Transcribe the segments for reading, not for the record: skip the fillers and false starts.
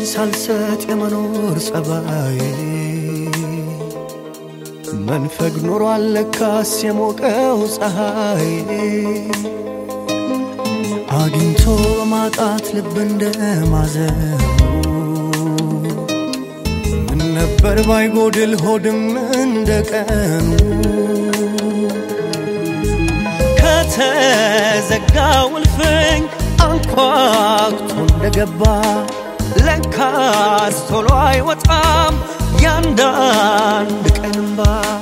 ሳልሰጥ የመኖር ጸባዬ መንፈግ ኖሯል ለካስ የሞቀው ፀሐይ አግኝቶ ማጣት ልብ እንደማዘኑ ምን ነበር ባይጎድል ሆድም እንደቀኑ ከተዘጋው እልፍኝ አንኳኩቶ እንደገባ ለካስ ቶሎ አይወጣም ያንዳንድ ቀን እንባ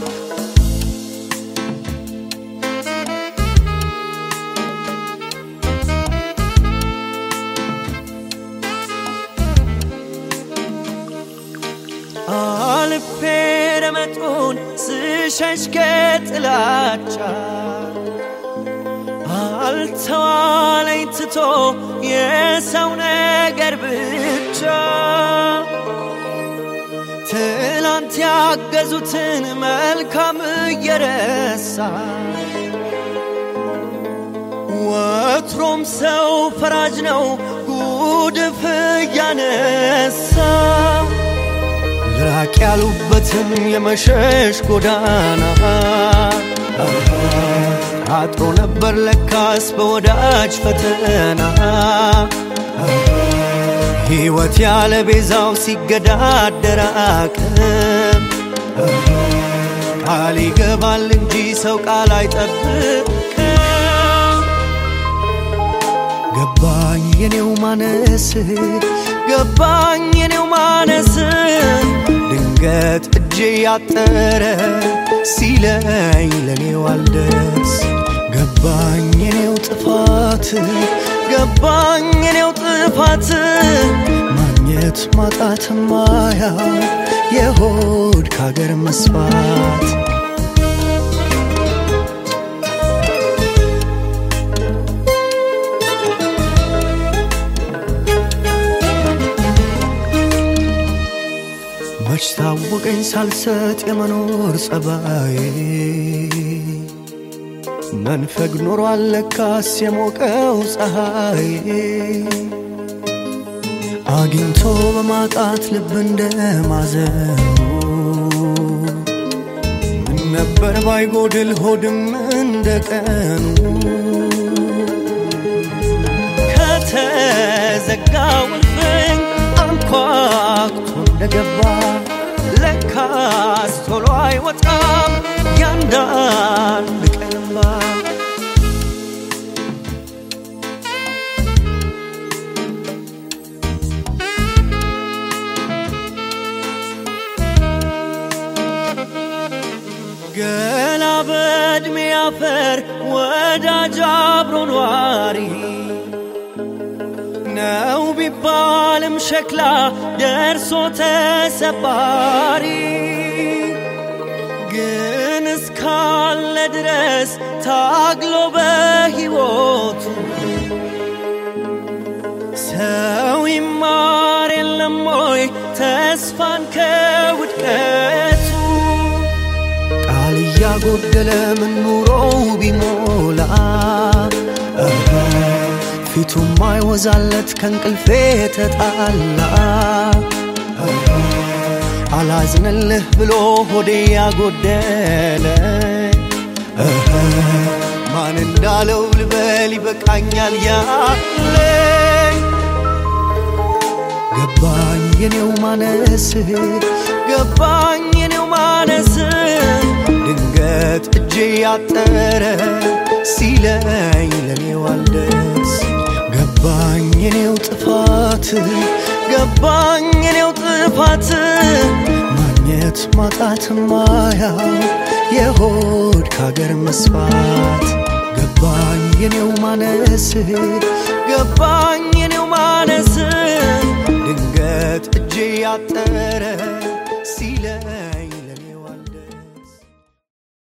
አልፌ ረመጡን ስሸሽ ከጥላቻ አልተዋለኝ ትቶ የሰው ነገር ብቻ ትላንት ያገዙትን መልካም እየረሳ ወትሮም ሰው ፈራጅ ነው ጉድፍ እያነሳ ራቅ ያሉበትን የመሸሽ ጎዳና አጥሮ ነበር ለካስ በወዳጅ ፈተና ሕይወት ያለ ቤዛው ሲገዳደር አቅም ቃል ይገባል እንጂ ሰው ቃል አይጠብቅም ገባኝ የኔው ማነስ ገባኝ የኔው ማነስ ድንገት እጄ ያጠረ ሲለኝ ለኔው አልደርስ ገባኝ የኔው ጥፋት ገባኝ የኔው ጥፋት ማግኘት ማጣት ማያ የሆድ ካገር መስፋት መች ታወቀኝ ሳልሰጥ የመኖር ጸባዬ መንፈግ ኖሯል ለካስ የሞቀው ፀሐይ አግኝቶ በማጣት ልብ እንደማዘኑ ምን ነበር ባይጎድል ሆድም እንደቀኑ ከተዘጋው እልፍኝ አንኳኩቶ እንደገባ ለካስ ቶሎ አይወጣም ያንዳንድ ቀን እንባ ገላ በዕድሜ አፈር ወዳጅ አብሮ ኗሪ ነው ቢባልም ሸክላ ደርሶ ተሰባሪ ግን እስካለ ድረስ ታግሎ በሕይወቱ ሰው ይማር የለም ወይ ተስፋን ከውድቀቱ ቃል እያጎደለ ምን ኑሮው ቢሞላ ፊቱም አይወዛለት ከእንቅልፌ ተጣላ አላዝንልህ ብሎ ሆዴ ያጎደለ ማን እንዳለው ልበል ይበቃኛል ያለኝ ገባኝ የኔው ማነስ ገባኝ የኔው ማነስ ድንገት እጄ ያጠረ ሲለኝ ለኔው አልደርስ ገባኝ የኔው ጥፋት ገባኝ የኔው ጥፋት ማግኘት ማጣት ማያ የሆድ ካገር መስፋት ገባኝ የኔው ማነስ ገባኝ የኔው ማነስ ድንገት እጄ ያጠረ ሲለኝ